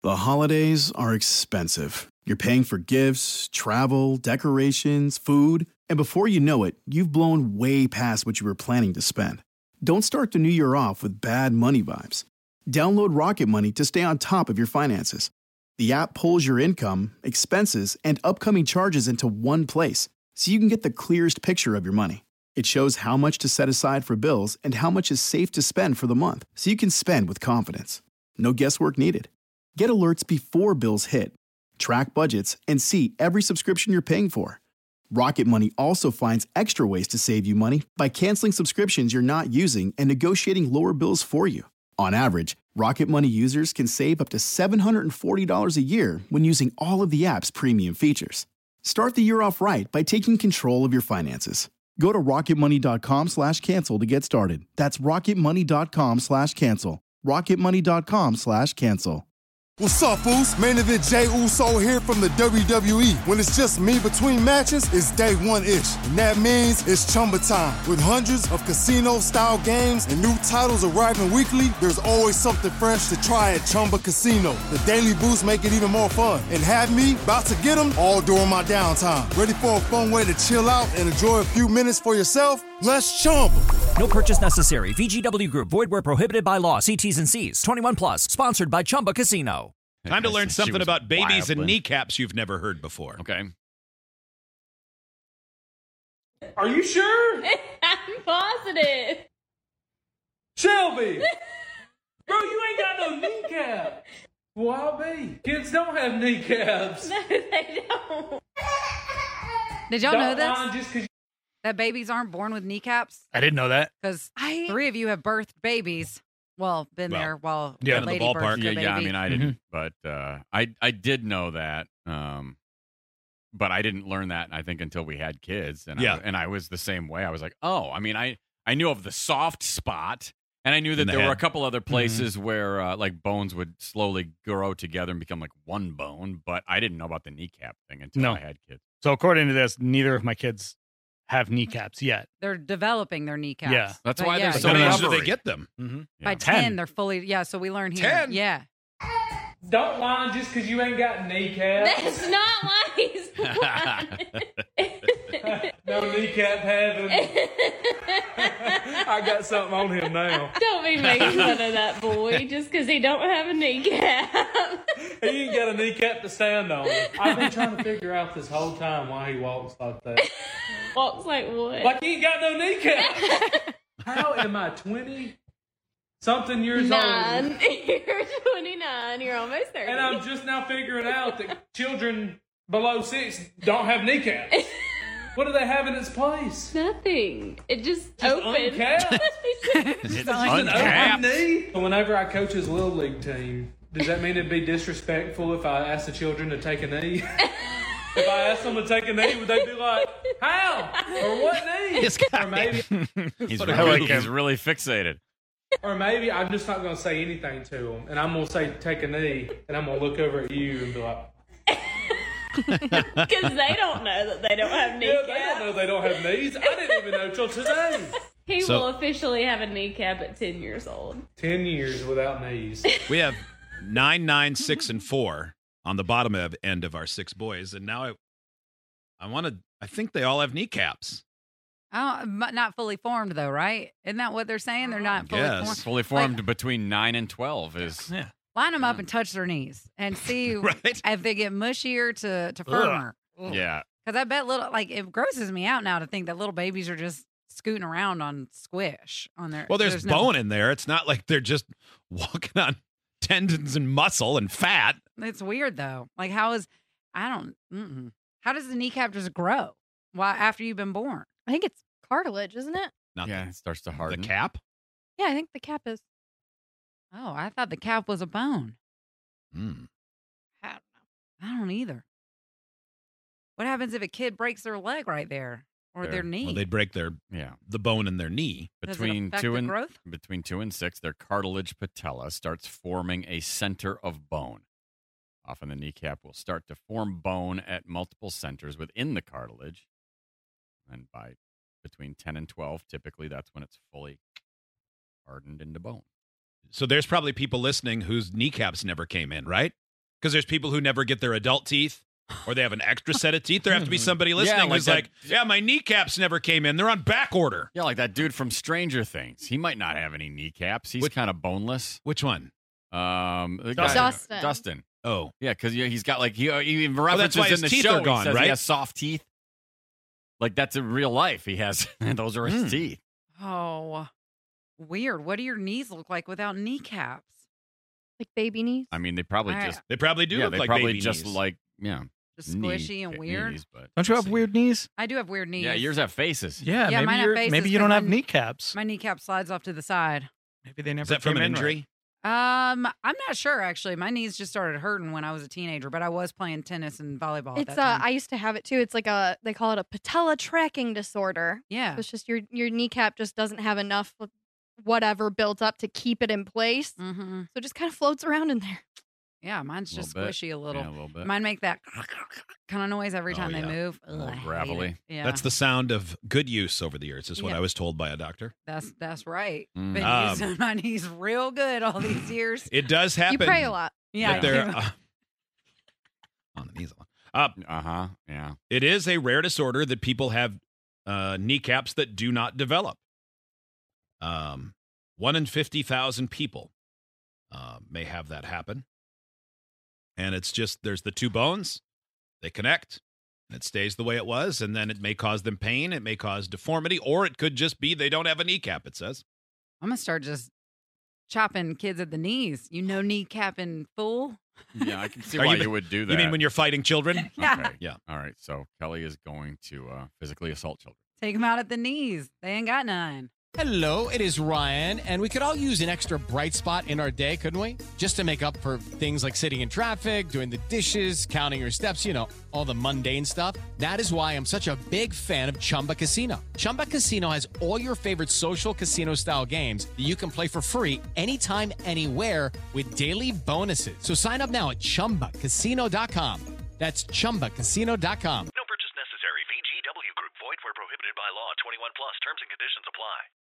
The holidays are expensive. You're paying for gifts, travel, decorations, food, and before you know it, you've blown way past what you were planning to spend. Don't start the new year off with bad money vibes. Download Rocket Money to stay on top of your finances. The app pulls your income, expenses, and upcoming charges into one place, so you can get the clearest picture of your money. It shows how much to set aside for bills and how much is safe to spend for the month, so you can spend with confidence. No guesswork needed. Get alerts before bills hit. Track budgets and see every subscription you're paying for. Rocket Money also finds extra ways to save you money by canceling subscriptions you're not using and negotiating lower bills for you. On average, Rocket Money users can save up to $740 a year when using all of the app's premium features. Start the year off right by taking control of your finances. Go to rocketmoney.com/cancel to get started. That's rocketmoney.com/cancel. rocketmoney.com/cancel. What's up, Foos? Main event Jey Uso here from the WWE. When it's just me between matches, it's day one-ish. And that means it's Chumba time. With hundreds of casino-style games and new titles arriving weekly, there's always something fresh to try at Chumba Casino. The daily boosts make it even more fun. And have me about to get them all during my downtime. Ready for a fun way to chill out and enjoy a few minutes for yourself? Let's Chumba. No purchase necessary. VGW Group. Void where prohibited by law. See T's and C's. 21 plus. Sponsored by Chumba Casino. Time to learn something about babies and kneecaps you've never heard before. Okay. Are you sure? I'm positive. Shelby! Bro, you ain't got no kneecap. Well, I'll be. Kids don't have kneecaps. No, they don't. Did y'all know Don't this? just 'cause That babies aren't born with kneecaps? I didn't know that. Because 3 of you have birthed babies. Well, there while yeah, the in the lady ballpark. birthed the baby. Yeah, I mean, I didn't, but I did know that, but I didn't learn that, I think, until we had kids, and I was the same way. I was like, oh, I mean, I knew of the soft spot, and I knew that there were a couple other places where like bones would slowly grow together and become like one bone, but I didn't know about the kneecap thing until I had kids. So according to this, neither of my kids have kneecaps yet. They're developing their kneecaps. Yeah. That's But why yeah, there's So so when many. do they get them? Mm-hmm. By 10, they're fully, so we learn here. 10? Yeah. don't lie just because you ain't got kneecaps. That's not why he's lying. No kneecap having. I got something on him now. Don't be making fun of that boy just because he don't have a kneecap. He ain't got a kneecap to stand on. I've been trying to figure out this whole time why he walks like that. Walks like what? Like he ain't got no kneecap. How am I 20-something years 9. old? You're 29. You're almost 30. And I'm just now figuring out that children below 6 don't have kneecaps. What do they have in its place? Nothing. It just opened. Uncapped? It's Just an open knee? Whenever I coach his Little League team, does that mean it'd be disrespectful if I asked the children to take a knee? If I asked them to take a knee, would they be like, how? Or what knee? Or maybe, He's really fixated. or maybe I'm just not going to say anything to them, and I'm going to say, take a knee, and I'm going to look over at you and be like, Because they don't know that they don't have yeah, kneecaps. they don't know they don't have knees. I didn't even know till today. He will officially have a kneecap at 10 years old. 10 years without knees. We have 9, 9, 6, and 4 on the bottom end of our 6 boys, and now I think they all have kneecaps. Not fully formed, though, right? Isn't that what they're saying? They're not fully formed. Fully formed between 9 and 12 is. Yeah. Line them up and touch their knees and see Right. if they get mushier to firmer. Yeah. Because I bet it grosses me out now to think that little babies are just scooting around on squish on their. Well, there's bone in there. It's not like they're just walking on tendons and muscle and fat. It's weird though. Like how does the kneecap just grow? Why after you've been born? I think it's cartilage, isn't it? Not Yeah, it starts to harden. the cap. Yeah, I think the cap is. Oh, I thought the cap was a bone. Mm. I don't know. I don't either. What happens if a kid breaks their leg right there or their knee? Well, they'd break the bone in their knee. Does it Between affect 2 the and growth? between 2 and 6, their cartilage patella starts forming a center of bone. Often the kneecap will start to form bone at multiple centers within the cartilage. And by between 10 and 12, typically that's when it's fully hardened into bone. So there's probably people listening whose kneecaps never came in, right? Because there's people who never get their adult teeth, or they have an extra set of teeth. There have to be somebody listening who's like, yeah, my kneecaps never came in. They're on back order. Yeah, like that dude from Stranger Things. He might not have any kneecaps. He's kind of boneless. Which one? Dustin. Oh. Yeah, because he's got like, he even references that's why in the his teeth show. are gone, he says right? He has soft teeth. Like that's in real life. He has, those are his teeth. Oh, weird. What do your knees look like without kneecaps? Like baby knees? I mean, they probably I- just, They probably do look they like probably baby just knees. like, yeah. Just squishy and weird. Knees, but Don't you have weird knees? I do have weird knees. Yeah, yours have faces. Yeah, Yeah, mine have faces, maybe you but don't have my- kneecaps. My kneecap slides off to the side. Maybe they never Is that from came an in injury? right. I'm not sure actually. My knees just started hurting when I was a teenager, but I was playing tennis and volleyball at It's that time. I used to have it too. It's like they call it a patella tracking disorder. Yeah. So it's just your kneecap just doesn't have enough of whatever built up to keep it in place. Mm-hmm. So it just kind of floats around in there. Yeah, mine's just Little bit. squishy a little. Yeah, a little bit. Mine make that kind of noise every Oh, time yeah. they move. A little Ugh, I hate gravelly. it. Yeah, That's the sound of good use over the years, is what Yeah. I was told by a doctor. that's right. Mm. Been using my knees real good all these years. It does happen. You pray a lot. Yeah, that they're, I do. on the knees. Yeah. It is a rare disorder that people have kneecaps that do not develop. 1 in 50,000 people may have that happen. And it's just, there's the two bones, they connect, and it stays the way it was, and then it may cause them pain, it may cause deformity, or it could just be they don't have a kneecap, it says. I'm gonna start just chopping kids at the knees. You know, kneecapping fool. Yeah, I can see Are why you- you would do that. You mean when you're fighting children? Yeah. Okay. Yeah. All right. So Kelly is going to physically assault children. Take them out at the knees. They ain't got none. Hello, it is Ryan, and we could all use an extra bright spot in our day, couldn't we? Just to make up for things like sitting in traffic, doing the dishes, counting your steps, you know, all the mundane stuff. That is why I'm such a big fan of Chumba Casino. Chumba Casino has all your favorite social casino-style games that you can play for free anytime, anywhere with daily bonuses. So sign up now at ChumbaCasino.com. That's ChumbaCasino.com.